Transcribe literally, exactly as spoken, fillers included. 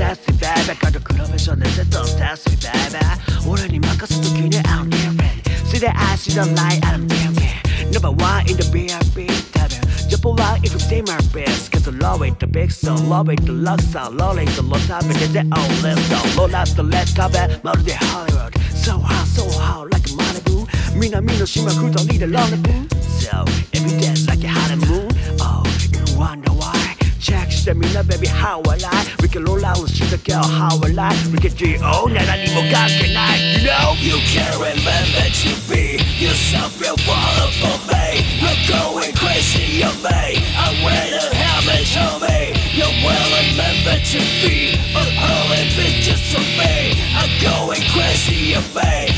sassy baby かと比べじゃねぜと sassy baby 俺に任す時に I'm different See that I see the light I'm different Number one in the B R B 多分 Jump around if you see my best Cause I love it the big song Love it the love song Rolling the low top and then all let's go Roll out the red carpet まるで Hollywood So hot so hot like a Malibu 南の島二人でランデブー So every day's like a honeymoon Oh you wonder why Check してみんな baby how I lie We can roll out した girl how I lie We can do oh な何も関係ない You know You can't remember to be yourself, you're falling for me You're going crazy on me I'm ready to have it to me You will remember to be a holy bitch just for me I'm going crazy on me